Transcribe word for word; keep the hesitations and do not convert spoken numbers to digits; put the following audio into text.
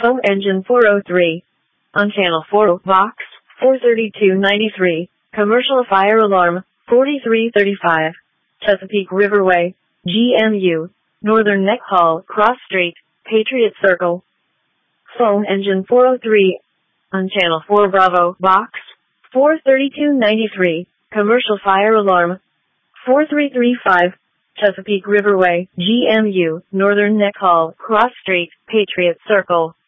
Phone engine four oh three. On channel four, Vox, four thirty-two ninety-three. Commercial fire alarm, forty-three thirty-five. Chesapeake Riverway, G M U. Northern Neck Hall, Cross Street, Patriot Circle. Phone engine four oh three. On channel four Bravo, Vox, four thirty-two ninety-three. Commercial fire alarm, four three three five. Chesapeake Riverway, G M U. Northern Neck Hall, Cross Street, Patriot Circle.